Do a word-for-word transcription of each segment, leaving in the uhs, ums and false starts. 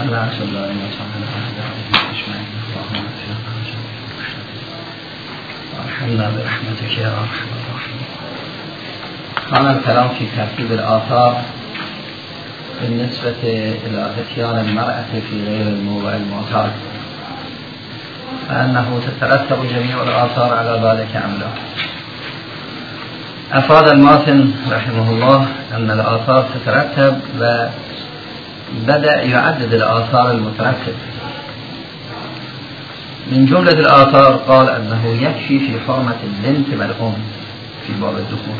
على رسول الله وصحبه أجمعين اللهم ارحمنا برحمتك يا أرحم الراحمين. كان الكلام في ترتيب الآثار بالنسبة إلى إتيان المرأة في غير الموضع المعتاد، فأنه تترتب جميع الآثار على ذلك أم لا؟ أفاد الماتن رحمه الله أن الآثار تترتب، وبدأ يعدد الآثار المترتبة. من جملة الآثار قال أنه يكفي في حرمة البنت والأم في باب الدخول.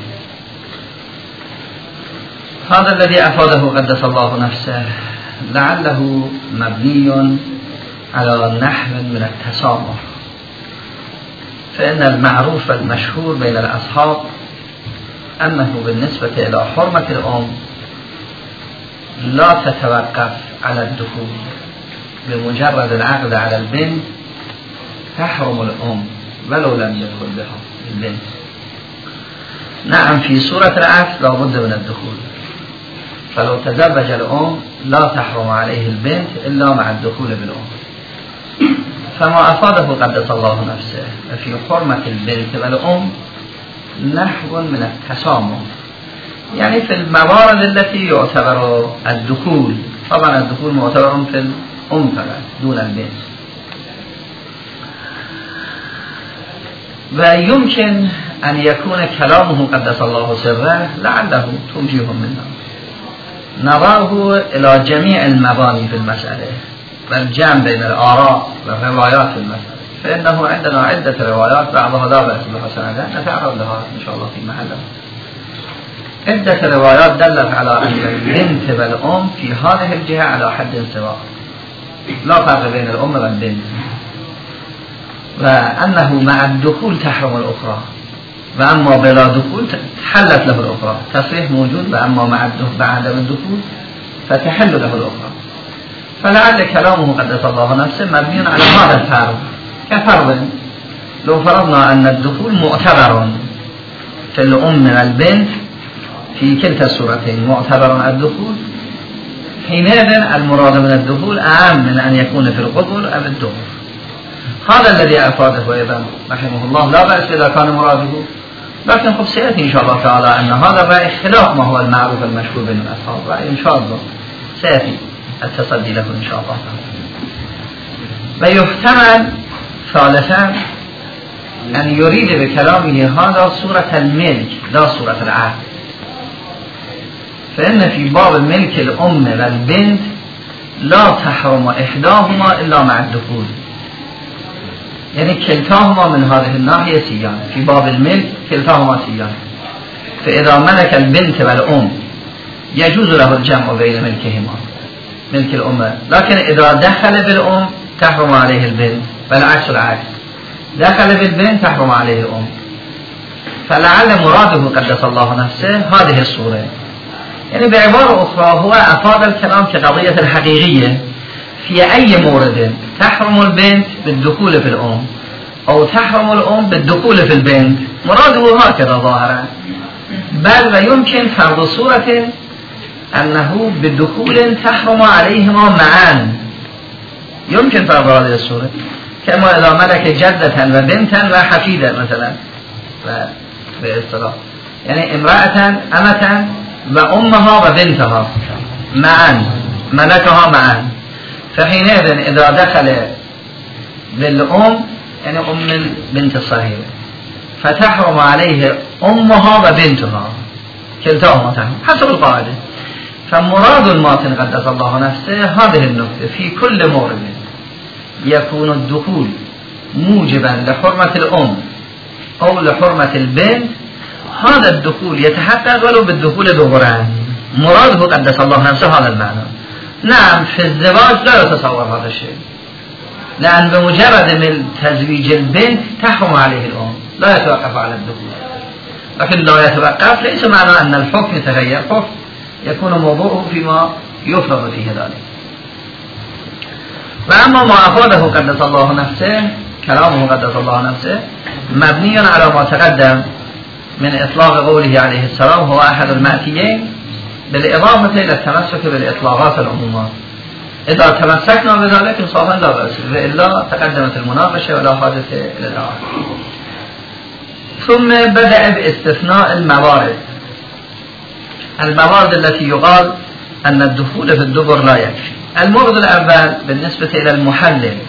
هذا الذي أفاده قدس الله نفسه لعله مبني على نحو من التسامح، فإن المعروف والمشهور بين الأصحاب أنه بالنسبة إلى حرمة الأم لا تتوقف على الدخول، بمجرد العقد على البنت تحرم الأم ولو لم يدخل بها البنت. نعم في سورة العقد لا بد من الدخول، فلو تزوج الأم لا تحرم عليه البنت إلا مع الدخول بالأم. فما أفاده قدس الله نفسه في حرمة البنت والأم نحو من التسامح، يعني في الموارد التي يعتبر الدخول، طبعا الدخول معتبر في الأم فقط دون البنت. ويمكن أن يكون كلامه قدس الله سره لعله توجيه منه نظره إلى جميع المباني في المسألة والجمع بين الآراء والروايات في المسألة، فإنه عندنا عدة روايات بعضها لا بأس بها سندا نتعرض لها إن شاء الله في محلها. عدة روايات دلت على أن البنت والأم في هذه الجهة على حد سواء، لا فرق بين الأم والبنت، وأنه مع الدخول تحرم الأخرى، وأما بلا دخول تحلت له الأخرى. تصريح موجود، وأما مع بعد الدخول فتحل له الأخرى. فلعل كلامه قدس الله نفسه مبني على هذا الفرض، كفرض لو فرضنا أن الدخول معتبر في الأم والبنت في كلتا الصورتين، معتبر الدخول، حينئذ المراد من الدخول أعم من أن يكون في القبول أو الدخول. هذا الذي أفاده أيضا رحمه الله، لا بأس إذا كان مراده، لكن خب سيأتي إن شاء الله تعالى أن هذا الرأي خلاف ما هو المعروف المشهور بين الأصحاب، رأي إن شاء الله سيأتي التصدي له إن شاء الله تعالى. ويحتمل ثالثا أن يريد بكلامه هذا صورة الملك لا صورة العهد، فإن في باب ملك الأم والبنت لا تحرم إحداهما إلا مع الدخول، يعني كلتاهما من هذه الناحية سيان. في باب الملك كلتاهما سيان، فإذا ملك البنت والأم يجوز له الجمع بين ملكهما، ملك الأم، لكن إذا دخل بالأم تحرم عليه البنت، والعكس العكس، دخل بالبنت تحرم عليه الأم. فلعل مراده قدس الله نفسه هذه الصورة، يعني بعبارة أخرى هو أفاد الكلام كقضية الحقيقية في أي مورد تحرم البنت بالدخول في الأم أو تحرم الأم بالدخول في البنت، مراده هكذا ظاهرا. بل ويمكن فرض صورة أنه بدخول تحرم عليهما معا، يمكن فرض هذه الصورة، كما إذا ملك جدة وبنتا وحفيدة مثلا باصطلاح، يعني امرأة أمة وأمها وبنتها معا، ملكها معا. فحينئذ إذا دخل بالأم يعني أم البنت الصغيرة فتحرم عليه أمها وبنتها، كلتاهما تحرم حسب القاعدة. فمراد الماتن قدس الله نفسه هذه النقطة، في كل مورد يكون الدخول موجبا لحرمة الأم أو لحرمة البنت، هذا الدخول يتحقق ولو بالدخول دوران. مراده قدس الله نفسه هذا المعنى. نعم في الزواج لا يتصور هذا الشيء، لأن بمجرد من تزويج البنت تحرم عليه الأم، لا يتوقف على الدخول. لكن لا يتوقف ليس معنى أن الحكم يتغير، حكم يكون موضوعه فيما يفرض فيه ذلك. وأما ما أفاده قدس الله نفسه، كلامه قدس الله نفسه مبني على ما تقدم من إطلاق قوله عليه السلام هو أحد المأتيين، بالإضافة إلى التمسك بالإطلاقات العمومات. اذا تمسكنا بذلك انصافا لا بأس والا تقدمت المناقشه ولا حاجه الى ذلك. ثم بدأ باستثناء الموارد الموارد التي يقال أن الدخول في الدبر لا يكفي. المورد الأول بالنسبة إلى المحلل،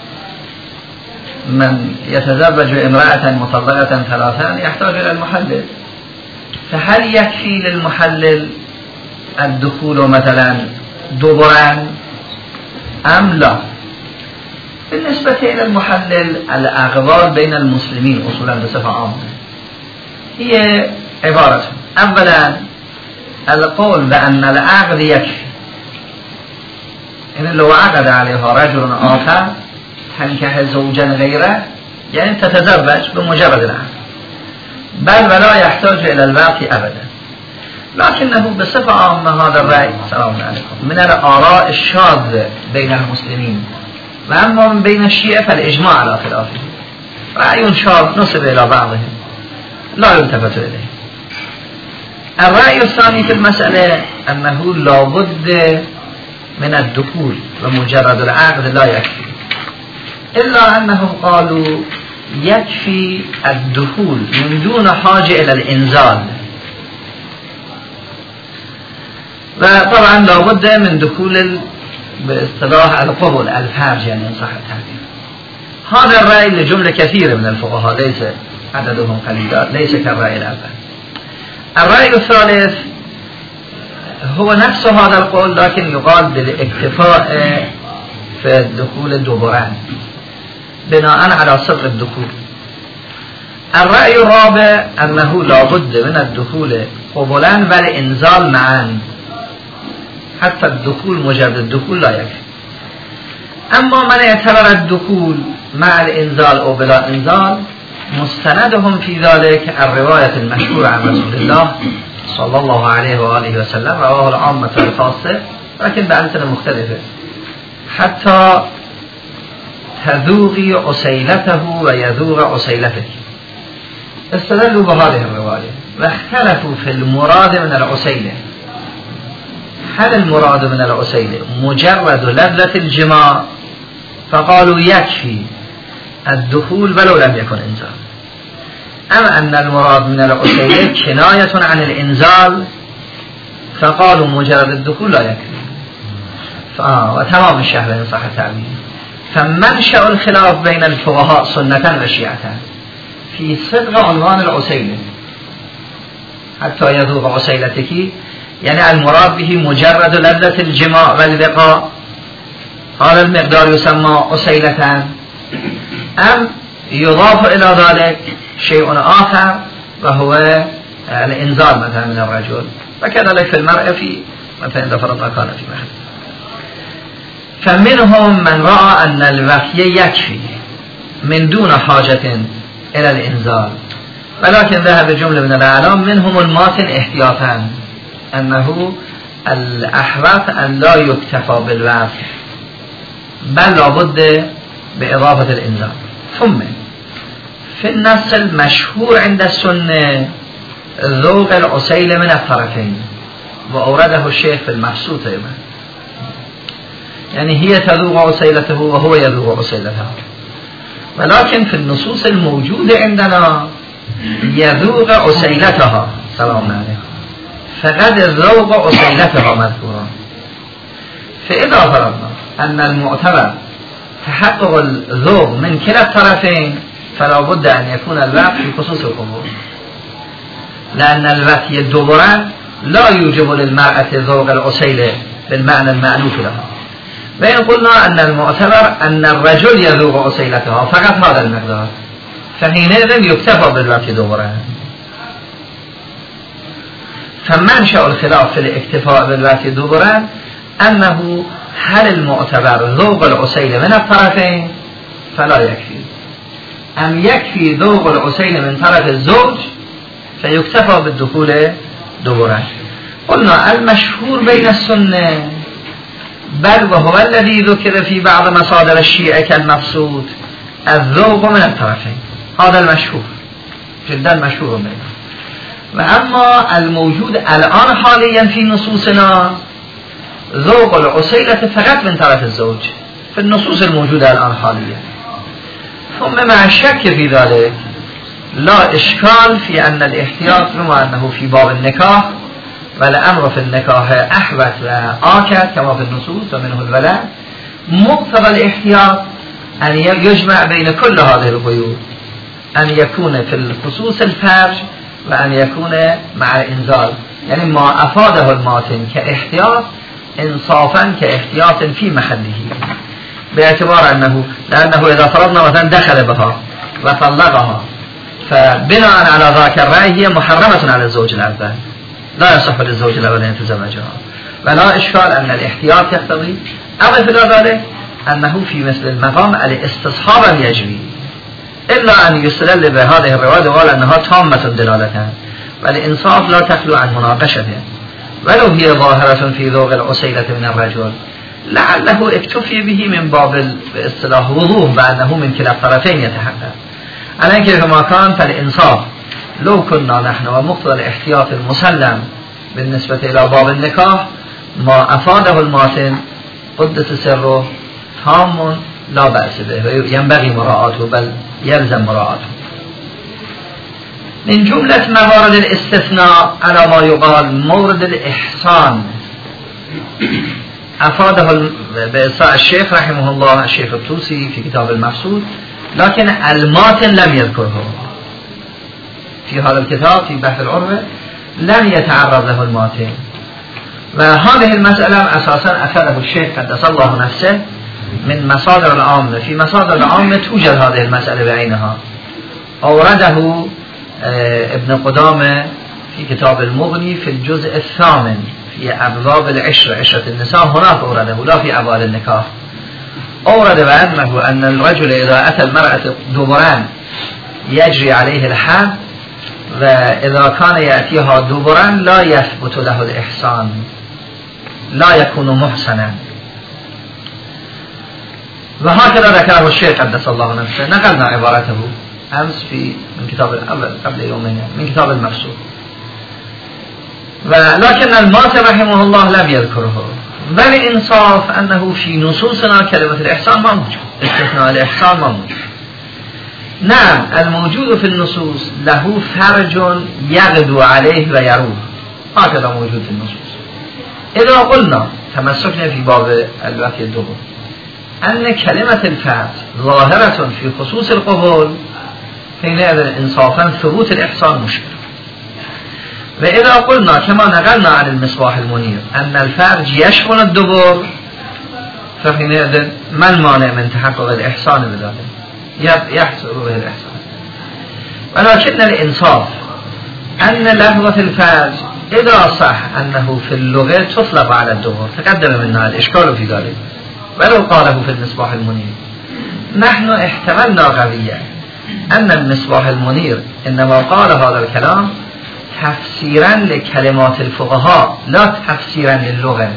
من يتزوج امرأة مطلقة ثلاثا يحتاج إلى المحلل، فهل يكفي للمحلل الدخول مثلا دبرا أم لا؟ بالنسبة إلى المحلل الأغوال بين المسلمين أصولا بصفة عامة هي عبارة أولا القول بأن العقد يكفي، يعني لو عقد عليها رجل آخر تنكح زوجا غيره يعني تتزوج بمجرد العقد بل ولا يحتاج إلى الوقت أبدا. لكنه بصفة عامة هذا الرأي سلام عليكم من الآراء الشاذة بين المسلمين، وأما من بين الشيعة فالإجماع على خلافه، رأي شاذ نسب إلى بعضهم لا يلتفت إليه. الرأي الثاني في المسألة أنه لا بد من الدخول ومجرد العقد لا يكفي، إلا أنهم قالوا يكفي الدخول من دون حاجة إلى الإنزال، وطبعا لا بد من دخول باصطلاح القبل الفرج يعني إن صح التعبير. هذا الرأي لجملة كثيرة من الفقهاء ليس عددهم قليل، ليس كالرأي الأول. الرأي الثالث هو نفس هذا القول لكن يقال بالاكتفاء في الدخول الدبران بناء على صدق الدخول. الرأي الرابع أنه لا بد من الدخول قبلا والإنزال معا، حتى الدخول مجرد الدخول لا يكفي. أما من اعتبر الدخول مع الإنزال أو بلا إنزال مستندهم في ذلك الرواية المشهورة عن رسول الله صلى الله عليه وآله وسلم رواه العامة والخاصة لكن بألسنة مختلفة، حتى تذوقي عسيلته ويذوق عسيلتك. استدلوا بهذه الرواية واختلفوا في المراد من العسيلة، هل المراد من العسيلة مجرد لذة الجماع فقالوا يكفي الدخول ولو لم يكن إنزال، أم أن المراد من العسيلة كناية عن الإنزال فقالوا مجرد الدخول لا يكفي. آه وتمام الشهر إن صح التعبير. فمنشأ الخلاف بين الفقهاء سنة وشيعة في صدق عنوان العسيلة، حتى يذوق عسيلتك يعني المراد به مجرد لذة الجماع واللقاء، هذا المقدار يسمى عسيلة، أم يضاف إلى ذلك شيء آخر وهو الإنزال مثلا من الرجل، وكذلك في المرأة في مثلا إذا فرضنا كان في محل. فمنهم من رأى أن الوحي يكفي من دون حاجة إلى الإنزال، ولكن ذهب جملة من الأعلام منهم الماتن احتياطا أنه الأحوط أن لا يكتفى بالوحي بل لابد بإضافة الإنزال. ثم في النص المشهور عند السنة ذوق العسيلة من الطرفين، وأورده الشيخ في المحسوط أيضا، يعني هي تذوق عسيلته وهو يذوق عسيلتها، ولكن في النصوص الموجودة عندنا يذوق عسيلتها سلام عليكم، فقد ذوق عسيلتها مذكورا. فإذا فرضنا أن المعتبر تحقق الذوق من كلا الطرفين فلا بد أن يكون الوقت في خصوص القبول، لأن الوقت الدبران لا يوجب للمرأة ذوق العسيلة بالمعنى المألوف لها. وإن قلنا أن المعتبر أن الرجل يذوق عسيلتها فقط هذا المقدار فحينئذ يكتفى بالوقت دبران. فمنشأ الخلاف في الاكتفاء بالوقت دبران أنه هل المعتبر ذوق العسيلة من الطرفين فلا يكفي، أم يكفي ذوق العسيلة من طرف الزوج فيكتفى بالدخول دبرا. قلنا المشهور بين السنة بل وهو الذي ذكر في بعض مصادر الشيعة كالمقصود الذوق من الطرفين، هذا المشهور جدا مشهور بينه. وأما الموجود الآن حاليا في نصوصنا ذوق العسيلة فقط من طرف الزوج في النصوص الموجودة الآن حاليا. ثم مع الشك في ذلك لا إشكال في أن الاحتياط بما أنه في باب النكاح والأمر في النكاح أحبت وآكد كما في النصوص ومنه الولد، مقتضى الاحتياط أن يجمع بين كل هذه القيود، أن يكون في الخصوص الفرج وأن يكون مع الإنزال، يعني ما أفاده الماتن كاحتياط إنصافا كاحتياط في محله، باعتبار أنه لأنه إذا فرضنا مثلا دخل بها وطلقها فبناء على ذاك الرأي هي محرمة على الزوج الأول، لا يصح للزوج الأول أن يتزوجها، ولا إشكال أن الاحتياط يقتضي. أضف إلى ذلك أنه في مثل المقام الاستصحاب يجري، إلا أن يستدل بهذه الرواية وقال أنها تامة دلالتها، والإنصاف لا تخلو عن مناقشته، ولو هي ظاهرة في ذوق العسيلة من الرجل لعله اكتفي به من باب الاصطلاح وضوح بأنه من كلا الطرفين يتحقق. على كيف ما كان فالإنصاف لو كنا نحن ومقتضى الاحتياط المسلم بالنسبة إلى باب النكاح ما أفاده الماتن قدس سره تام لا بأس به، ينبغي مراعاته بل يلزم مراعاته. من جملة موارد الاستثناء على ما يقال مورد الإحسان أفاده بإصاء الشيخ رحمه الله الشيخ الطوسي في كتاب المقصود، لكن الماتن لم يذكره في هذا الكتاب في بحث العروة، لم يتعرض له الماتن، وهذه المسألة أساسا أفاده الشيخ قدس الله نفسه من مصادر العامة. في مصادر العامة توجد هذه المسألة بعينها، أورده ابن قدامة في كتاب المغني في الجزء الثامن في أبواب العشرة، عشرة النساء، هناك أورده لا في أبواب النكاح. أورد بأنه أن الرجل إذا أتى المرأة دبران يجري عليه الحد، وإذا كان يأتيها دبران لا يثبت له الإحسان، لا يكون محسنا. وهكذا ذكره الشيخ قدس الله نفسه، نقلنا عبارته أمس في من كتاب الأول قبل يومين من كتاب المقصود، ولكن الماتن رحمه الله لم يذكره. والإنصاف أنه في نصوصنا كلمة الإحسان ما موجود، استثناء الإحسان ما موجود. نعم الموجود في النصوص له فرج يغدو عليه ويروه، هكذا موجود في النصوص. إذا قلنا تمسكنا في باب الوفي الدبر أن كلمة الفرج ظاهرة في خصوص القبول، حينئذ إنصافا ثبوت الإحسان مشكل. وإذا قلنا كما نقلنا عن المصباح المنير أن الفرج يشمل الدبر، فحينئذ ما المانع من تحقق الإحسان بذلك؟ يحصل به الإحسان. ولكن الإنصاف أن لفظة الفرج إذا صح أنه في اللغة تطلق على الدبر، تقدم منا الإشكال في ذلك ولو قاله في المصباح المنير. نحن احتملنا قضية أن المصباح المنير إنما قال هذا الكلام تفسيرا لكلمات الفقهاء لا تفسيرا للغة،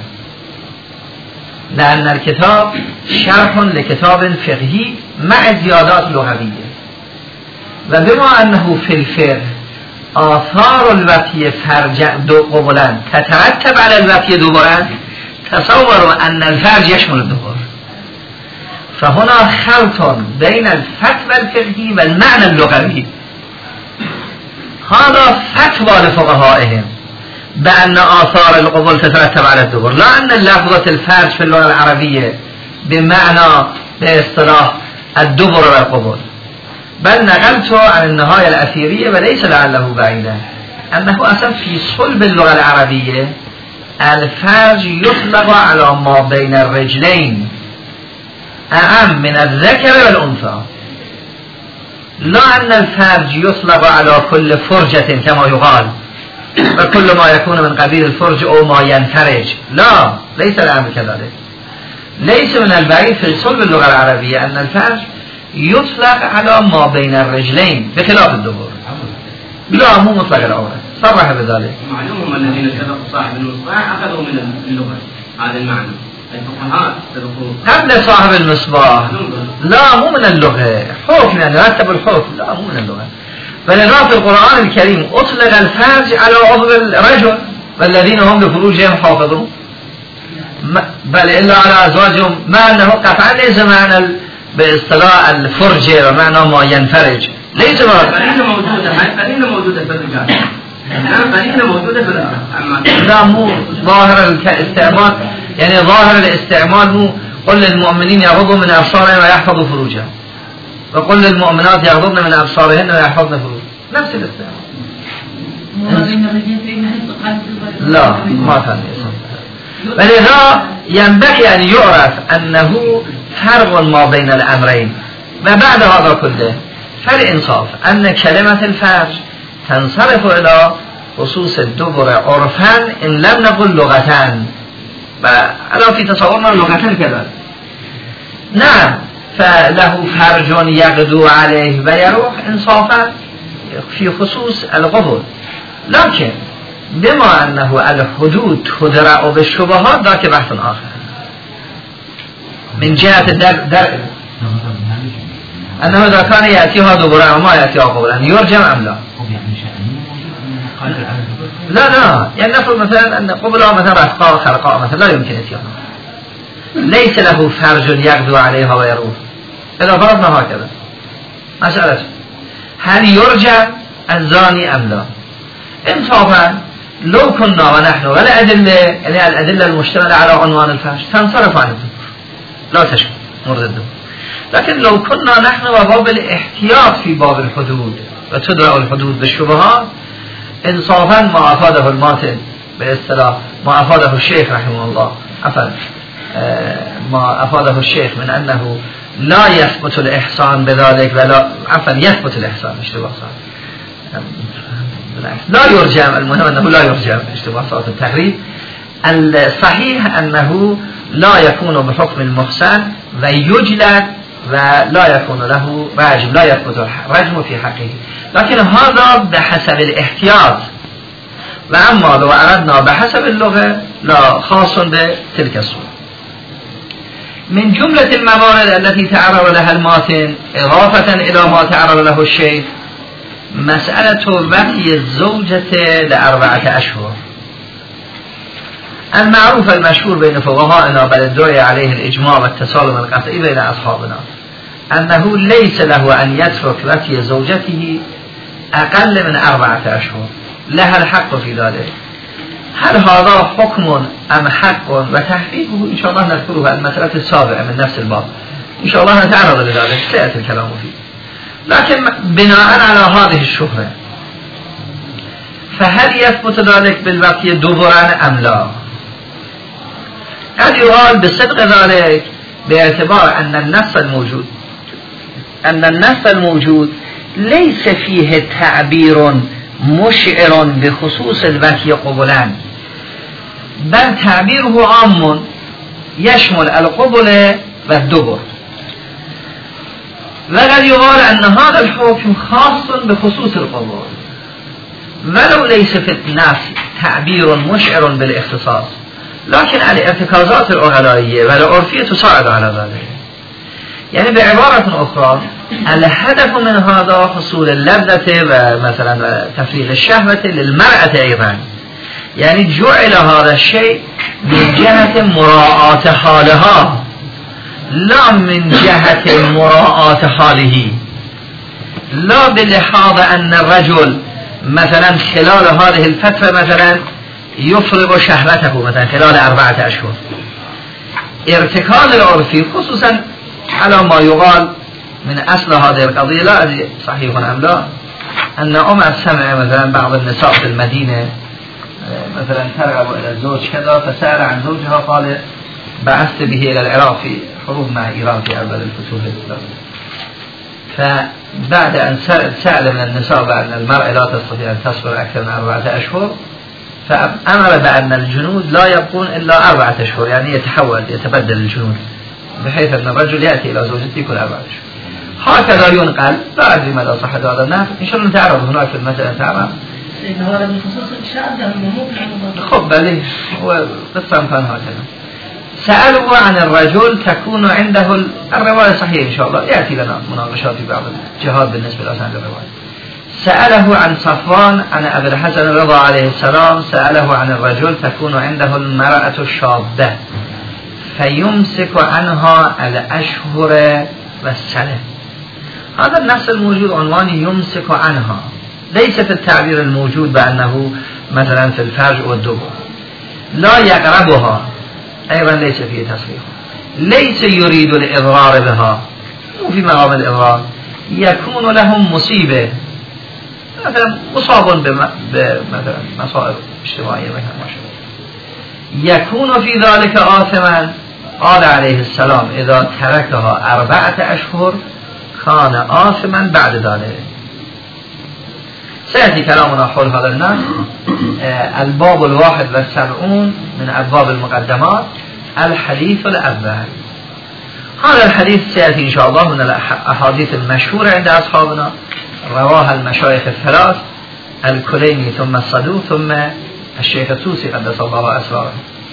لأن الكتاب شرح لكتاب فقهي مع زيادات لغوية، وبما أنه في الفقه آثار الوفي فرج دو قبلا تترتب على الوفي دبرا، تصوروا أن الفرج يشمل الدبر، فهنا خلط بين الفتوى الفقهي والمعنى اللغوي. هذا فتوى لفقهائهم بأن آثار القبول تترتب على الدبر، لا أن لفظة الفرج في اللغة العربية بمعنى باصطلاح الدبر والقبول. بل نقلت عن النهاية الأثيرية وليس لعله بعيدا أنه أصلا في صلب اللغة العربية الفرج يطلق على ما بين الرجلين أعم من الذكر والأنثى، لا أن الفرج يطلق على كل فرجة كما يقال وكل ما يكون من قبيل الفرج أو ما ينفرج، لا، ليس الأمر كذلك. ليس من البعيد في صلب اللغة العربية أن الفرج يطلق على ما بين الرجلين بخلاف الدبر، لا مو مطلق العورة، صرح بذلك. معلوم الذين سبقوا صاحب المصباح أخذوا من اللغة هذا المعنى، الفقهاء قبل صاحب المصباح، لا مو من اللغة، حكم يعني رتب الحكم، لا مو من اللغة. فلذا في القرآن الكريم أطلق الفرج على عضو الرجل والذين هم لفروجهم حافظون، بل إلا على أزواجهم، مع أنه قطعا ليس معنى باصطلاح الفرج ومعنى ما ينفرج ليس قرينة موجودة، قرينة موجودة في الرجال، قرينة موجودة في الرجال. لا مو ظاهر الاستعمال، يعني ظاهر الاستعمال مو قل للمؤمنين يغضوا من أبصارهم ويحفظوا فروجهم، وقل للمؤمنات يغضضن من أبصارهن ويحفظن فروجهن، نفس الاستعمال. لا ما كان يسمى. ولذا ينبغي أن يعرف أنه فرق ما بين الأمرين. وبعد هذا كله فالإنصاف أن كلمة الفرج تنصرف إلى خصوص الدبر عرفا إن لم نقل لغتان، وعلى في تصورنا لغتان كذا. نعم فله فرج يغدو عليه ويروح إنصافا في خصوص القبول، لكن بما أنه الحدود تدرأ بالشبهات ذاك بحث آخر من جهة الدرء، أنه إذا كان يأتيها دبرا وما يأتيها قبلا يرجم أم لا؟ لا لا، يعني نفرض مثلا أن قبلها مثلا رفقاء خرقاء مثلا لا يمكن يأتيها، ليس له فرج يغدو عليها ويروح، إذا فرضنا هكذا مسألة هل يرجم الزاني أم لا؟ انصافا لو كنا ونحن ولا أدلة، يعني الأدلة المشتملة على عنوان الفحش تنصرف عن الدبر لا تشمل مرد الدبر، لكن لو كنا نحن وباب الاحتياط في باب الحدود وتدرأ الحدود بالشبهات، انصافا ما أفاده الماتن باصطلاح ما أفاده الشيخ رحمه الله عفوا ما أفاده الشيخ من أنه لا يثبت الإحسان بذلك ولا عفوا يثبت الإحسان اشتباه صار لا يرجم، المهم أنه لا يرجم اشتباه صار التقريب. الصحيح أنه لا يكون بحكم المحسن ويجلد ولا يكون له رجم، لا يثبت الرجم في حقه، لكن هذا بحسب الاحتياط. وأما لو أردنا بحسب اللغة لا خاص بتلك الصورة. من جملة الموارد التي تعرض لها الماتن إضافة إلى ما تعرض له الشيخ مسألة وفي الزوجة لأربعة أشهر. المعروف المشهور بين فقهائنا بل الدعي عليه الإجماع والتسالم القطعي بين أصحابنا أنه ليس له أن يترك وفي زوجته أقل من أربعة أشهر، لها الحق في ذلك. هل هذا حكم أم حق وتحقيقه إن شاء الله نذكره المسألة السابعة من نفس الباب، إن شاء الله نتعرض لذلك سيأتي الكلام فيه. لكن بناء على هذه الشهرة فهل يثبت ذلك بالبقي دبرا أم لا؟ قد يقال بصدق ذلك باعتبار أن النص الموجود أن النص الموجود ليس فيه تعبير مشعر بخصوص البقي قبلان، بل تعبيره عام يشمل القبل والدبر. وقد يقال أن هذا الحكم خاص بخصوص القبل ولو ليس في النص تعبير مشعر بالاختصاص، لكن الارتكازات الأغلائية والعرفية تساعد على ذلك. يعني بعبارة أخرى الهدف من هذا حصول اللذة ومثلا تفريغ الشهوة للمرأة أيضا، يعني جعل هذا الشيء من جهة مراعاة حالها لا من جهة مراعاة حاله، لا بلحاظ أن الرجل مثلا خلال هذه الفترة مثلا يفرغ شهوته مثلا خلال أربعة أشهر. ارتكاز العرفي خصوصا على ما يقال من أصل هذه القضية لا أدري صحيح أم لا، أن أم السمع مثلا بعض النساء في المدينة مثلا ترغب إلى الزوج كذا فسأل عن زوجها قال بعثت به إلى العراق في حروب مع إيران في أول الفتوح الإسلامية، فبعد أن سأل من النساء بأن المرأة لا تستطيع أن تصبر أكثر من أربعة أشهر فأمر بأن الجنود لا يبقون إلا أربعة أشهر، يعني يتحول يتبدل الجنود بحيث أن الرجل يأتي إلى زوجته كل أربعة أشهر. هكذا ينقل، لا أدري ماذا صح هذا الناس، إن شاء الله نتعرض هناك في المسألة نتعرض. هذا من خصوص الشاذ مو خب بلي هو قصة كان هكذا. سألوا عن الرجل تكون عنده الرواية صحيحة إن شاء الله، يأتي لنا مناقشات في بعض الجهات بالنسبة لأسان الرواية. سأله عن صفوان عن أبي الحسن الرضا عليه السلام، سأله عن الرجل تكون عنده المرأة الشابة، فيمسك عنها الأشهر والسنة. هذا النص الموجود عنوان يمسك عنها، ليس في التعبير الموجود بأنه مثلا في الفرج والدبر. لا يقربها أيضا ليس فيه تصريح، ليس يريد الإضرار بها، مو في مقام الإضرار. يكون لهم مصيبة، مثلا مصاب بمثلا مصائب اجتماعية مثلا ما شاء الله، يكون في ذلك آثما. قال عليه السلام إذا تركها أربعة أشهر كان آثما بعد ذلك. سيأتي كلامنا حول هذا النص. الباب الواحد والسبعون من أبواب المقدمات، الحديث الأول. هذا الحديث سيأتي إن شاء الله من الأحاديث المشهورة عند أصحابنا، رواها المشايخ الثلاث، الكليني ثم الصدوق ثم الشيخ الطوسي قدس الله أسراره.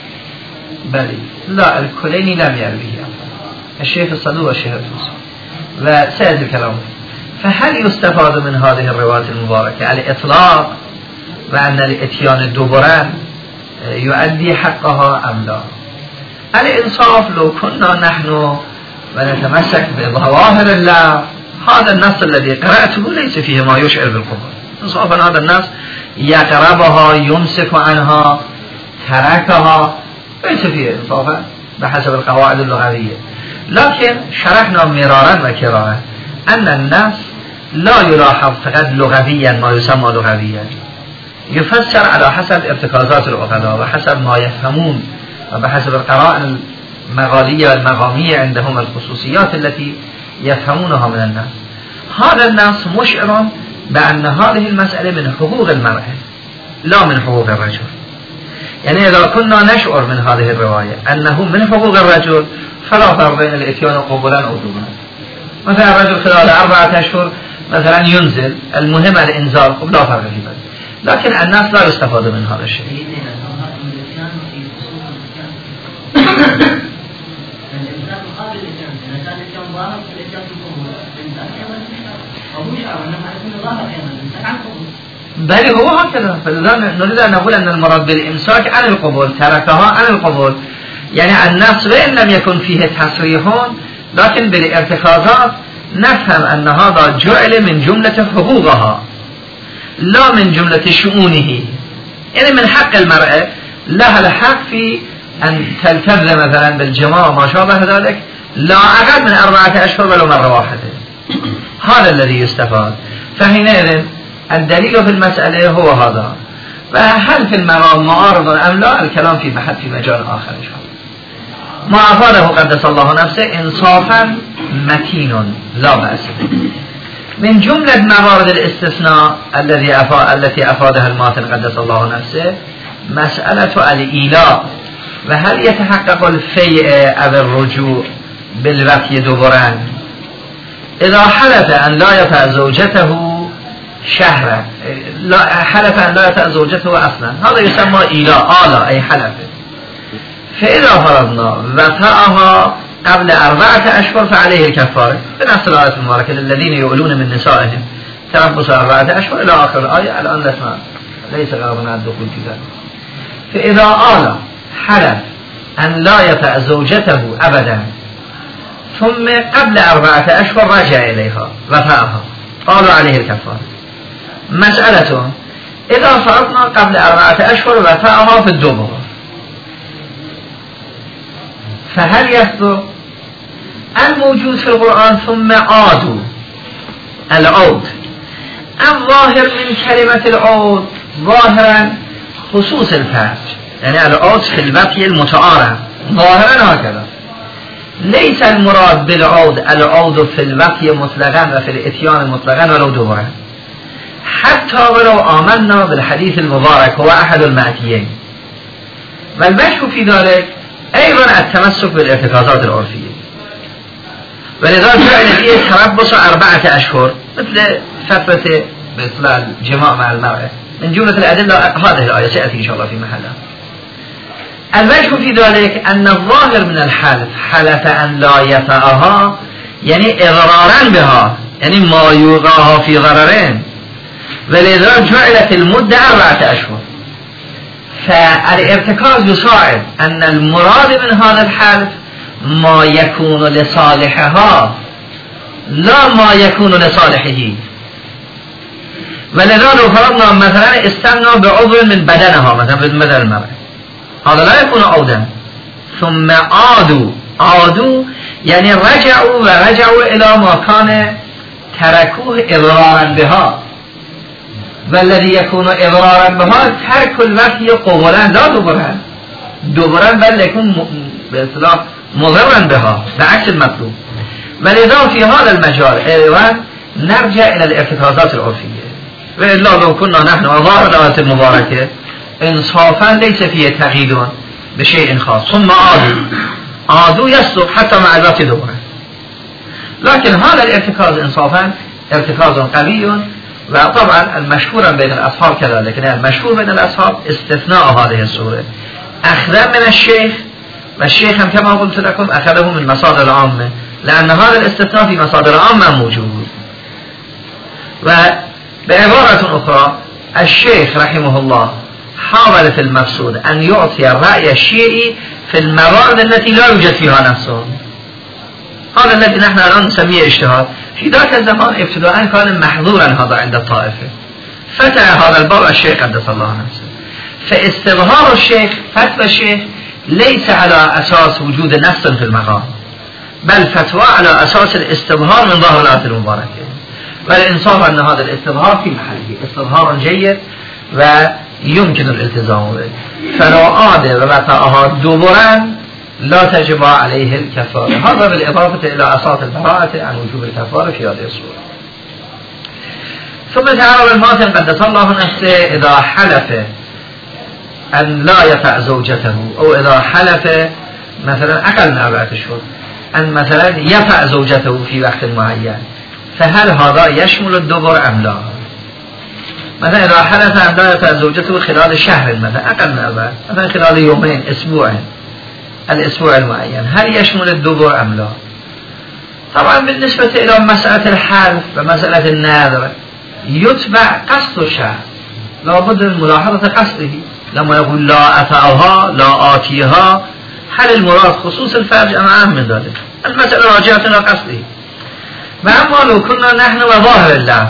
بلي لا، الكليني لم يرويه، الشيخ الصدوق والشيخ الطوسي، وسيأتي الكلام. فهل يستفاد من هذه الرواية المباركة الإطلاق وأن الإتيان الدبران يؤدي حقها أم لا؟ الإنصاف لو كنا نحن ونتمسك بظواهر الله، هذا النص الذي قرأته ليس فيه ما يشعر بالقبول. إنصافا هذا النص يقربها، يمسك عنها، تركها، ليس فيه إنصافا بحسب القواعد اللغوية. لكن شرحنا مرارا وكرارا أن النص لا يلاحظ فقط لغويا ما يسمى لغويا، يفسر على حسب ارتكازات العقلاء وحسب ما يفهمون وبحسب القرائن المغالية والمغامية عندهم، الخصوصيات التي يفهمونها من الناس. هذا الناس مشعر بأن هذه المسألة من حقوق المرأة لا من حقوق الرجل. يعني إذا كنا نشعر من هذه الرواية أنه من حقوق الرجل فلا فرق بين الإتيان قبولا أو دبرا. مثلا الرجل خلال أربعة أشهر مثلا ينزل، المهم الإنزال، لا فرق في ذلك. لكن الناس لا يستفاد من هذا الشيء. بل هو هكذا. فلذا نريد أن نقول أن المراد بالإمساك عن القبول، تركها عن القبول. يعني النص وإن لم يكن فيه تصريح، لكن بالارتكازات نفهم أن هذا جعل من جملة حقوقها لا من جملة شؤونه. يعني من حق المرأة لها الحق في أن تلتذ مثلا بالجماع وما شابه ذلك لا أقل من أربعة أشهر ولو مرة واحدة. هذا الذي يستفاد. فحينئذ الدليل في المسألة هو هذا. فهل في المقام معارض أم لا؟ الكلام في بحث في مجال آخر إن شاء الله. ما أفاده قدس الله نفسه إنصافا متين لا بأس. من جملة موارد الاستثناء الذي أفا... التي أفادها الماتن قدس الله نفسه مسألة الإيلاء، وهل يتحقق الفيء أو الرجوع بالوقت دبران. إذا حلف أن لا يطأ زوجته شهرا، لا حلف أن لا يطأ زوجته أصلا، هذا يسمى إيلاء، آلا أي حلف. فإذا فرضنا وطأها قبل أربعة أشهر فعليه الكفارة بنفس الآية المباركة الذين يؤلون من نسائهم تربص أربعة أشهر إلى آخر الآية. الآن لسنا ليس غرضنا الدخول في ذلك. فإذا آل حلف أن لا يطأ زوجته أبدا ثم قبل أربعة أشهر رجع إليها وطأها، قالوا عليه الكفارة. مسألة إذا فرضنا قبل أربعة أشهر وطأها في الدبر، فهل يصدق الموجود في القرآن ثم عادوا العود؟ الظاهر من كلمة العود ظاهرا خصوص الفرج، يعني العود في البطي المتعارف ظاهرا هكذا. ليس المراد بالعود العود في البطي مطلقا وفي الاتيان مطلقا ولو دبرا، حتى ولو آمنا بالحديث المبارك هو أحد المأتيين. والمشهور في ذلك أيضا التمسك بالارتكازات العرفية، ولذا جعل فيه تربص أربعة أشهر مثل فترة بإطلاع الجماع مع المرأة. من جملة الأدلة هذه الآية سيأتي إن شاء الله في محلها. الوجه في ذلك أن الظاهر من الحلف حلف أن لا يطأها، يعني إضرارا بها، يعني ما يوقعها في ضررين، ولذا جعلت المدة أربعة أشهر. فالارتكاز يساعد أن المراد من هذا الحلف ما يكون لصالحها لا ما يكون لصالحه. ولذا لو فرضنا مثلا استمنوا بعضو من بدنها مثلا من بدن المرأة، هذا لا يكون عودا، ثم عادوا عادوا يعني رجعوا ورجعوا إلى ما كان تركوه إضرارا بها، والذي يكون إضرارا بها ترك الوقت قولا لا دبرا دبرا بل يكون بإصلاح مضرا بها بعكس المطلوب. ولذا في هذا المجال أيضا نرجع إلى الارتكازات العرفية. وإلا لو كنا نحن وظاهر الآيات المباركة إنصافا ليس فيه تغيير بشيء خاص، ثم عادوا عادوا يصدق حتى مع الوقت دبرا. لكن هذا الارتكاز إنصافا ارتكاز قوي، وطبعا المشهور بين الأصحاب كذلك، لكن المشهور بين الأصحاب استثناء هذه الصورة أخذا من الشيخ، والشيخ كما قلت لكم أخذه من مصادر العامة، لأن هذا الاستثناء في مصادر عامة موجود. وبعبارة أخرى الشيخ رحمه الله حاول في المقصود أن يعطي الرأي الشيعي في الموارد التي لا يوجد فيها نفسه. هذا الذي نحن الآن نسميه اجتهاد. في ذاك الزمان ابتداء كان محظورا هذا عند الطائفة، فتح هذا الباب الشيخ قدس الله نفسه. فاستظهار الشيخ فتوى الشيخ ليس على أساس وجود نص في المقام، بل فتوى على أساس الاستظهار من ظاهر الآيات المباركة. والإنصاف أن هذا الاستظهار في محله استظهار جيد ويمكن الالتزام به، فلو عاد ووقعها دبرا لا تجب عليه الكفارة. هذا بالإضافة إلى أساس البراءة عن وجوب الكفارة في هذه الصورة. ثم تعالى الماتن قدس الله نفسه إذا حلف أن لا يطع زوجته، أو إذا حلف مثلا أقل من أربعة أشهر أن مثلا يطع زوجته في وقت معين، فهل هذا يشمل الدبر أم لا؟ مثلا إذا حلف أن لا يطع زوجته خلال شهر مثلا أقل من أربعة، مثلا خلال يومين أسبوعين الأسبوع المعين، هل يشمل الدبر أم لا؟ طبعا بالنسبة إلى مسألة الحلف ومسألة النذر يتبع قصد الشخص، لابد من ملاحظة قصده. لما يقول لا أطعها لا آتيها، هل المراد خصوص الفرج أم عام من ذلك؟ المسألة راجعة إلى قصده. وأما لو كنا نحن وظاهر اللفظ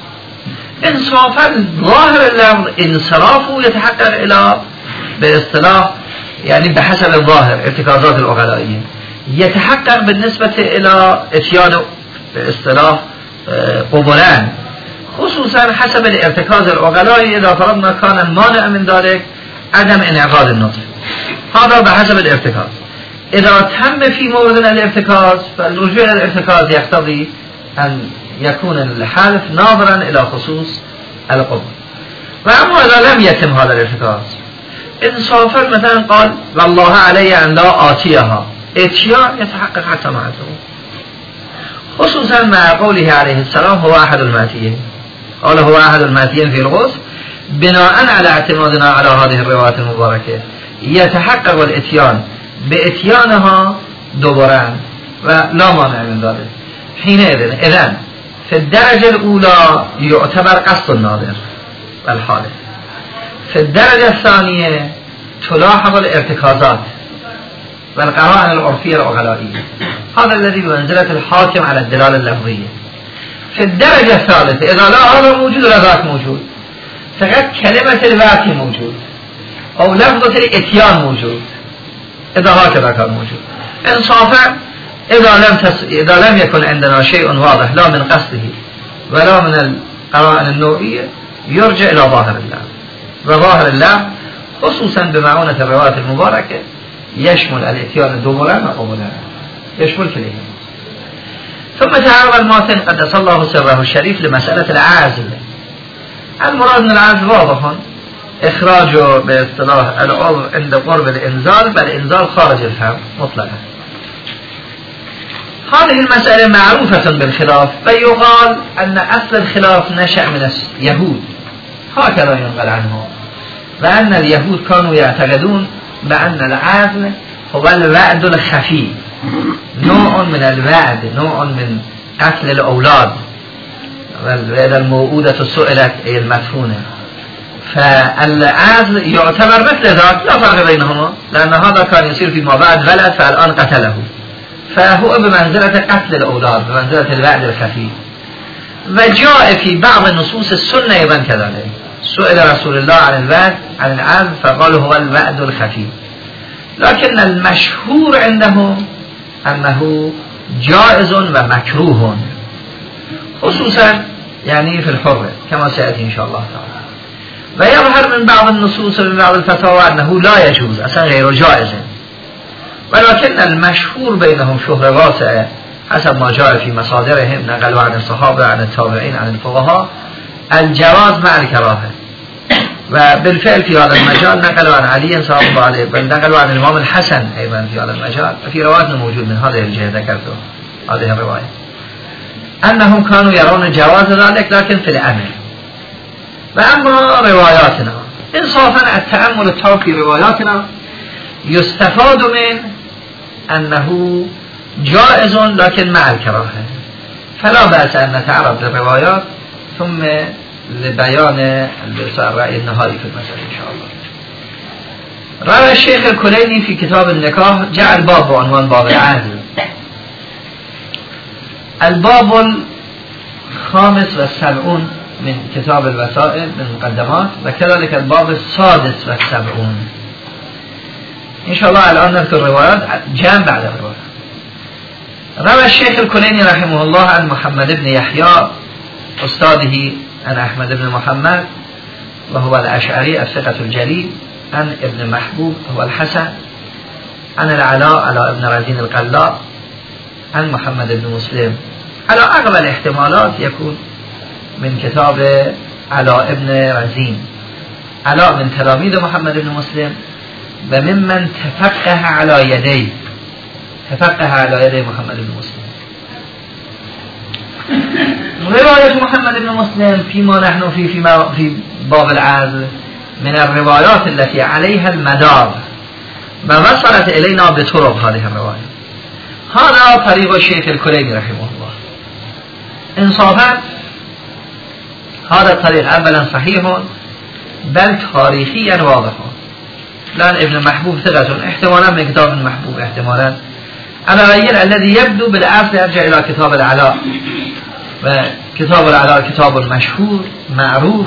إنصافا ظاهر اللفظ انصرافه يتحقق إلى باصطلاح يعني بحسب الظاهر ارتكازات العقلائية يتحقق بالنسبة إلى اتيان باصطلاح قبلان، خصوصا حسب الارتكاز العقلائي. إذا فرضنا كان المانع من ذلك عدم انعقاد النطق، هذا بحسب الارتكاز. إذا تم في مورد الارتكاز فالرجوع إلى الارتكاز يقتضي أن يكون الحالف ناظرا إلى خصوص القبل. وأما إذا لم يتم هذا الارتكاز إنصافا مثلا قال والله علي أن لا آتيها، اتيان يتحقق حتى مع الزوج، خصوصا مع قوله عليه السلام هو أحد الماتيين، قال هو أحد الماتيين في الغسل، بناء على اعتمادنا على هذه الروايات المباركة يتحقق الاتيان باتيانها دبران ولا مانع من ذلك. حينئذ إذن في الدرجة الأولى يعتبر قصد الناظر والحالف، في الدرجة الثانية تلاحظ الارتكازات والقرائن العرفية العقلائية، هذا الذي بمنزلة الحاكم على الدلالة اللفظية. في الدرجة الثالثة إذا لا هذا موجود ولا ذاك موجود، فقط كلمة الواقع موجود أو لفظة الاتيان موجود، إذا هكذا كان موجود إنصافا إذا لم تس... إذا لم يكن عندنا شيء واضح لا من قصده ولا من القرائن النوعية يرجع إلى ظاهر الله، وظاهر الله خصوصا بمعونة الروايات المباركة يشمل الاتيان دبرا وقبلا، يشمل كلهم. ثم تعرض الماتن قدس الله سره الشريف لمسألة العازل. المراد من العازل واضح، إخراجه باصطلاح العضو عند قرب الإنزال، بل إنزال خارج الفم مطلقا. هذه المسألة معروفة بالخلاف، فيقال أن أصل الخلاف نشأ من اليهود، هكذا ينقل عنه، وأن اليهود كانوا يعتقدون بأن العازل هو الوعد الخفي، نوع من الوعد، نوع من قتل الأولاد، وإذا الموءودة سئلت أي المدفونة، فالعزل يعتبر مثل ذاك لا فرق بينهما لأن هذا كان يصير فيما بعد ولد فالآن قتله فهو بمنزلة قتل الأولاد بمنزلة الوعد الخفي. وجاء في بعض نصوص السنة أيضا كذلك سئل رسول الله عن الوعد عن العزل فقال هو الوعد الخفي، لكن المشهور عنده أنه جائز ومكروه خصوصا يعني في الحر كما سيأتي إن شاء الله تعالى. ويظهر من بعض النصوص ومن بعض الفتاوى أنه لا يجوز أصلا غير جائز، ولكن المشهور بينهم شهرة واسعة حسب ما جاء في مصادرهم نقلوا عن الصحابة عن التابعين عن الفقهاء الجواز مع الكراهة. وبالفعل في هذا المجال نقلوا عن علي صلى الله عليه وسلم نقلوا عن الإمام الحسن أيضا في هذا المجال، وفي رواية موجود من هذه الجهة ذكرته هذه الرواية أنهم كانوا يرون جواز ذلك لكن في الأمر. وأما رواياتنا إنصافا التأمل التام في رواياتنا يستفاد من أنه جائز لكن مع الكراهة، فلا بأس أن نتعرض للروايات ثم لبيان الرأي النهائي في المسألة إن شاء الله. روى الشيخ الكليني في كتاب النكاح جعل باب بعنوان باب العزل. الباب الخامس والسبعون من كتاب الوسائل من المقدمات، وكذلك الباب السادس والسبعون. إن شاء الله الآن نذكر الروايات جمع بعد الروايات. روى الشيخ الكليني رحمه الله عن محمد بن يحيى أستاذه عن أحمد بن محمد وهو الأشعري الثقة الجليل عن ابن محبوب هو الحسن عن العلاء علاء بن رزين القلاء عن محمد بن مسلم. على أغلب الاحتمالات يكون من كتاب علاء بن رزين. علاء من تلاميذ محمد بن مسلم وممن تفقه على يديه تفقه على يدي محمد بن مسلم. رواية محمد بن مسلم فيما نحن فيه فيما في باب العزل من الروايات التي عليها المدار ووصلت إلينا بطرق هذه الرواية. هذا طريق الشيخ الكليني رحمه الله. إنصافا هذا الطريق أولا صحيح بل تاريخيا واضح، لأن ابن محبوب ثقة احتمالا من كتاب المحبوب احتمالا على غير الذي يبدو بالأصل يرجع إلى كتاب العلاء، وكتاب العلاء كتاب مشهور معروف.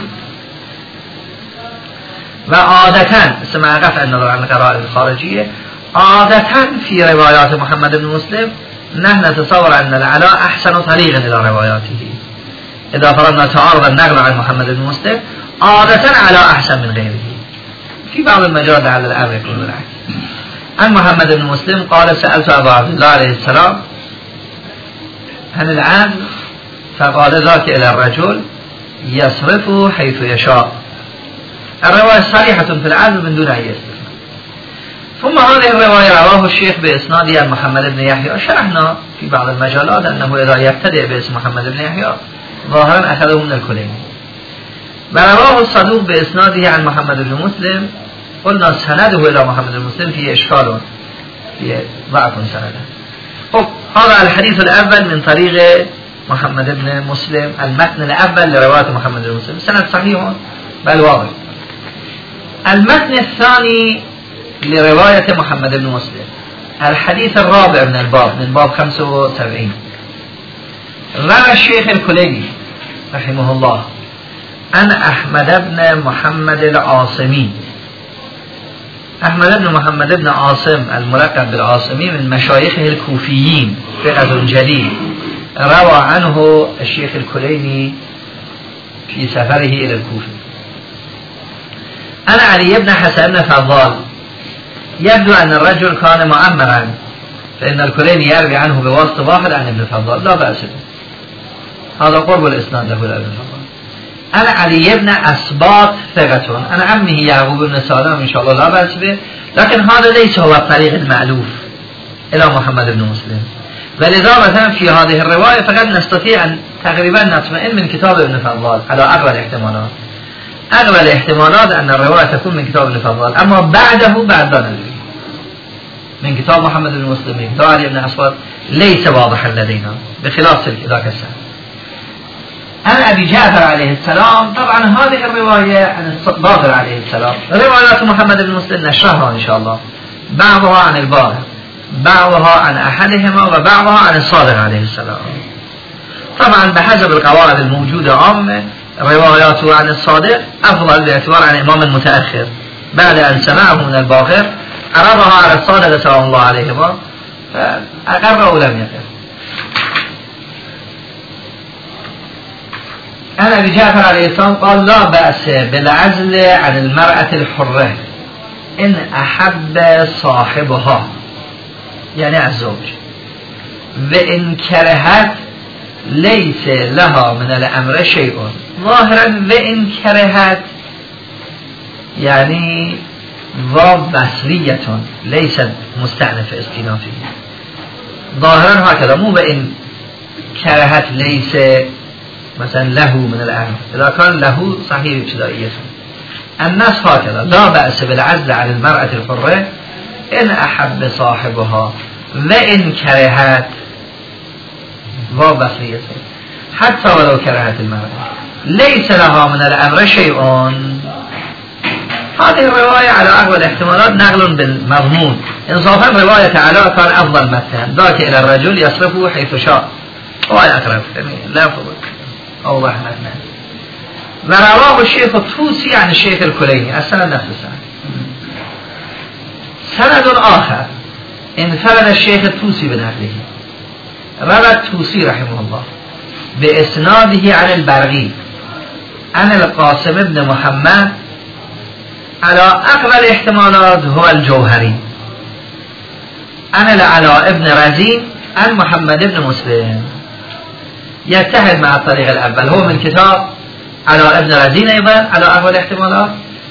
وعادة اسمع قطع النظر عن القراءة الخارجية عادة في روايات محمد بن مسلم نحن نتصور أن العلاء أحسن طريق إلى رواياته. إذا فرضنا تعارض النقل عن محمد بن مسلم عادة علاء أحسن من غيره، في بعض المجال على الأمر يكون بالعكس. عن محمد بن مسلم قال سألت أبا عبد الله عليه السلام عن العزل فقال ذاك إلى الرجل يصرف حيث يشاء. الرواية صريحة في العزل من دون أي استثناء. ثم هذه الرواية رواه الشيخ بإسناده عن محمد بن يحيى. شرحنا في بعض المجالات أنه إذا يبتدئ باسم محمد بن يحيى ظاهرا أخذه من الكليني. ورواه الصدوق بإسناده عن محمد بن مسلم قلنا سنده إلى محمد بن مسلم فيه إشكال فيه ضعف سنده. طب هذا الحديث الأول من طريق محمد بن مسلم، المتن الأول لرواية محمد بن مسلم سند صحيح بل واضح. المتن الثاني لرواية محمد بن مسلم الحديث الرابع من الباب من باب خمسة وسبعين. روى الشيخ الكليني رحمه الله عن أحمد بن محمد العاصمي. أحمد بن محمد بن عاصم الملقب بالعاصمي من مشايخه الكوفيين ثقة جليل، روى عنه الشيخ الكليني في سفره إلى الكوفة. أنا علي بن حسن بن فضال. يبدو أن الرجل كان مؤمرا، فإن الكليني يروي عنه بواسطة واحد عن ابن فضال لا بأس به، هذا قرب الإسناد له إلى ابن فضال. أنا علي بن أسباط ثقة، أنا عمه يعقوب بن سالم إن شاء الله لا بأس به، لكن هذا ليس هو الطريق المألوف إلى محمد بن مسلم. ولذا مثلا في هذه الرواية فقد نستطيع أن تقريبا نطمئن من كتاب ابن فضال على أغلب الاحتمالات. أغلب الاحتمالات أن الرواية تكون من كتاب ابن فضال، أما بعده بعد ذلك من كتاب محمد بن مسلم من كتاب علي بن أسباط ليس واضحا لدينا بخلاف ذاك السنة. أنا أبي جعفر عليه السلام. طبعا هذه الرواية عن الباقر عليه السلام. روايات محمد بن مسلم نشرحها إن شاء الله، بعضها عن الباقر، بعضها عن أحدهما، وبعضها عن الصادق عليه السلام. طبعا بحسب القواعد الموجودة عامة رواياته عن الصادق أفضل باعتبار عن إمام المتأخر، بعد أن سمعه من الباقر عرضها على الصادق سلام الله عليهما فأقر ولم يقر. أنا أبي جعفر عليه السلام قال لا بأس بالعزل عن المرأة الحرة إن أحب صاحبها، يعني الزوج، وإن كرهت ليس لها من الأمر شيء. ظاهرا وإن كرهت يعني واو بصرية ليست مستأنف استئنافية، ظاهرا هكذا، مو وإن كرهت ليس مثلا له من الأمر، إذا كان له صحيح ابتدائية. الناس هكذا لا بأس بالعزل عن المرأة الحرة إن أحب صاحبها وإن كرهت واو بصرية حتى ولو كرهت المرأة ليس لها من الأمر شيء. هذه الرواية على أغلب الاحتمالات نقل بالمضمون، إنصافا رواية علاء كان أفضل مثلا، ذاك إلى الرجل يصرفه حيث شاء، وهي أقرب لا يفضل أوضح مثلا. ورواه الشيخ الطوسي عن الشيخ الكليني، السند نفس السند. سند آخر انفرد الشيخ الطوسي بنقله، روى الطوسي رحمه الله بإسناده عن البرقي عن القاسم بن محمد على أقبل احتمالات هو الجوهري عن العلاء بن رزين عن محمد بن مسلم، يتحد مع الطريق الأول، هو من كتاب علاء بن رزين أيضا على أقبل احتمالات،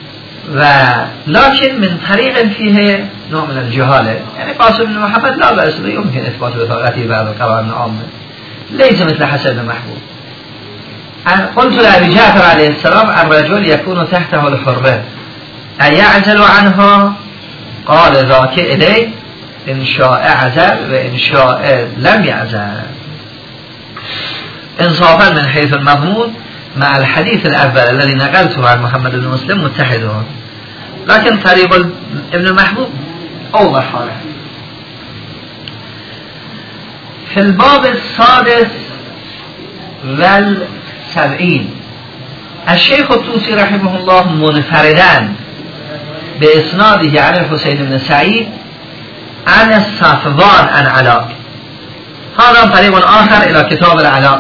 ولكن من طريق فيه نوع من الجهالة، يعني قاسم بن محمد لا بأس به يمكن إثبات بطاقته بعد القرآن العامة، ليس مثل حسن بن محبوب. قلت لأبي جعفر عليه السلام الرجل يكون تحته الحرة أيعزل عنها؟ قال ذاك إليه إن شاء عزل وإن شاء لم يعزل. إنصافا من حيث المضمون مع الحديث الأول الذي نقلته عن محمد بن مسلم متحدون، لكن طريق ابن محبوب أوضح حاله. في الباب السادس والسبعين الشيخ الطوسي رحمه الله منفردان بإسناده عن الحسين بن سعيد عن الصفوان عن علاء. هذا طريق آخر إلى كتاب العلاء،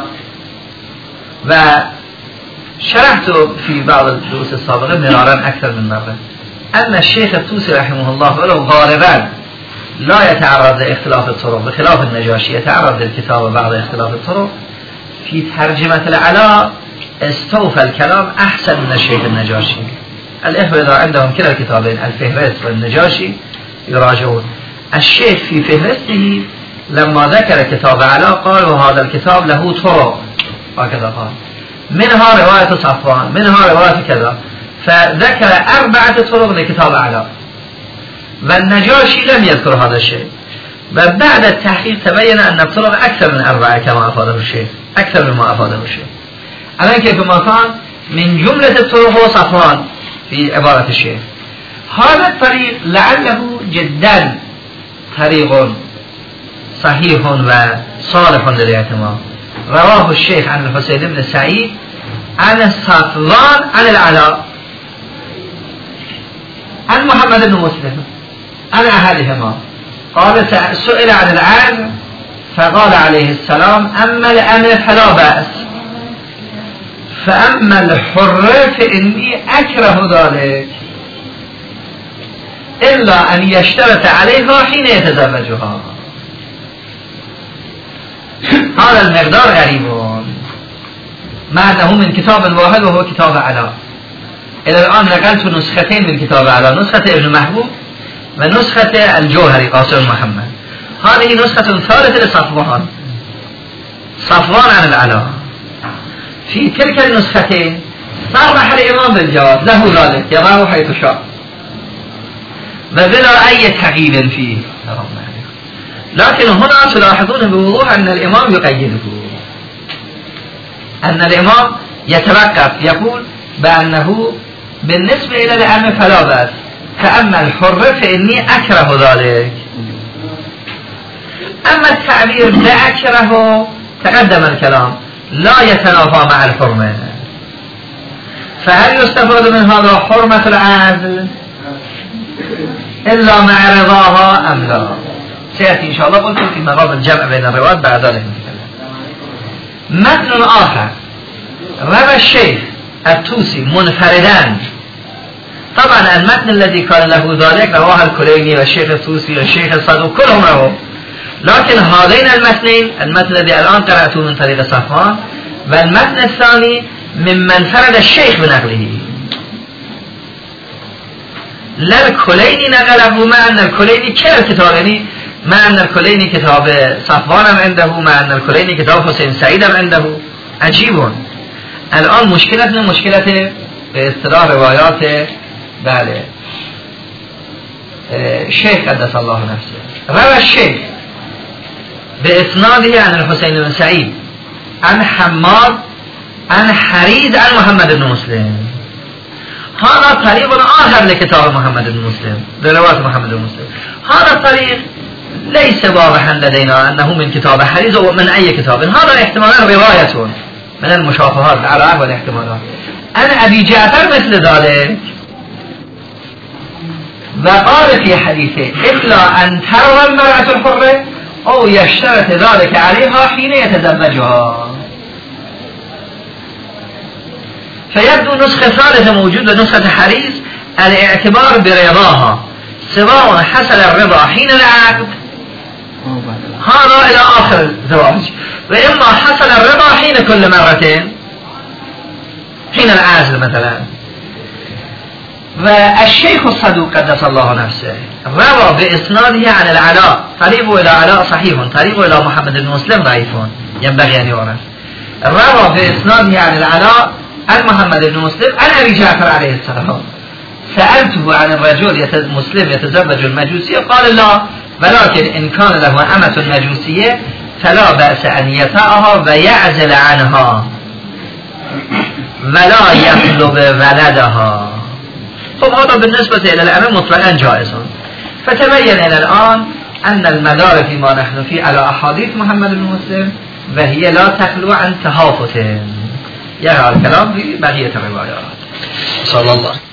وشرحت في بعض الدروس السابقة مرارا أكثر من مرة أن الشيخ الطوسي رحمه الله ولو غالبا لا يتعرض لاختلاف الطرق بخلاف النجاشي يتعرض للكتاب بعض اختلاف الطرق، في ترجمة العلاء استوفى الكلام أحسن من الشيخ النجاشي. الإخوة إذا عندهم كلا الكتابين الفهرست والنجاشي يراجعون. الشيخ في فهرسته لما ذكر كتاب علاء قال وهذا الكتاب له طرق، وكذا قال منها رواية صفوان منها رواية كذا، فذكر أربعة طرق لكتاب علاء، والنجاشي لم يذكر هذا الشيء، وبعد التحقيق تبين أن الطرق أكثر من أربعة كما أفاده الشيخ، أكثر مما أفاده الشيخ. الآن كيف ما كان من جملة الطرق هو صفوان في عبارة الشيخ. هذا الطريق لعله جدا طريق صحيح وصالح للاعتماد. رواه الشيخ عن الحسين بن سعيد عن الصفوان عن العلاء عن محمد بن مسلم عن أحدهما قال سئل عن العزل فقال عليه السلام أما الأمر فلا بأس، فأما الحرة فإني أكره ذلك إلا أن يشترط عليها حين يتزوجها. هذا المقدار غريب مع أنه من كتاب واحد وهو كتاب علاء. إلى الآن نقلت نسختين من كتاب علاء، نسخة ابن محبوب ونسخة الجوهري قاسم محمد. هذه نسخة ثالثة لصفوان، صفوان عن العلاء. في تلك النسختين صرح الإمام بالجواز له ذلك يضعه حيث شاء وبلا أي تغيير فيه، لكن هنا تلاحظون بوضوح أن الإمام يقيده. أن الإمام يتوقف يقول بأنه بالنسبة إلى الأم فلا بأس، فأما الحر فإني أكره ذلك. أما التعبير بأكره تقدم الكلام لا يتنافى مع الحرمة، فهل يستفاد من هذا حرمة العزل إلا مع رضاها أم لا؟ سيأتي إن شاء الله قلت في مغاب الجمع بين الروايات بعد ذلك نتكلم. متن آخر روى الشيخ الطوسي منفردان، طبعا المتن الذي كان له ذلك رواه الكليني والشيخ الطوسي والشيخ الصدوق كلهم رواه، لكن هذين المتنين، المتن الذي الآن قرأته من طريق صفوان والمتن الثاني ممن فرد الشيخ بنقله، لا الكليني نقله، مع أن الكليني كيف كتابني، مع أن الكليني كتاب صفوان عنده، مع أن الكليني كتاب حسين سعيد عنده. عجيب. الآن مشكلتنا مشكلة باصطلاح روايات بله الشيخ قدس الله نفسه. روى الشيخ بإسناده عن الحسين بن سعيد عن حماد عن حريز عن محمد بن مسلم. هذا طريق آخر لكتاب محمد بن مسلم، لرواية محمد بن مسلم. هذا الطريق ليس واضحا لدينا أنه من كتاب حريز أو من أي كتاب، هذا احتمالا رواية من المشافهات على أغلب الاحتمالات. أنا أبي جعفر مثل ذلك، وقال في حديثه إلا أن تروى المرأة الحرة أو يشترط ذلك عليها حين يتزوجها. فيبدو نسخة ثالثة موجودة نسخة حريز الاعتبار برضاها، سواء حصل الرضا حين العقد هذا إلى آخر الزواج، وإما حصل الرضا حين كل مرتين، حين العزل مثلا. والشيخ الصدوق قدس الله نفسه روى بإسناده عن العلاء، طريقه إلى علاء صحيح، طريقه إلى محمد بن مسلم ضعيف، ينبغي أن يعرف. روى بإسناده عن العلاء عن محمد بن مسلم عن أبي جعفر عليه السلام. سألته عن الرجل مسلم يتزوج المجوسية قال لا، ولكن إن كان له أمة مجوسية فلا بأس أن يطأها ويعزل عنها ولا يطلب ولدها. طب هذا بالنسبة إلى الأمة مطلقا جائز. فتبين إلى الآن أن المدار فيما نحن فيه على أحاديث محمد بن مسلم وهي لا تخلو عن تهافت. يرى الكلام في بقية الروايات. صلى الله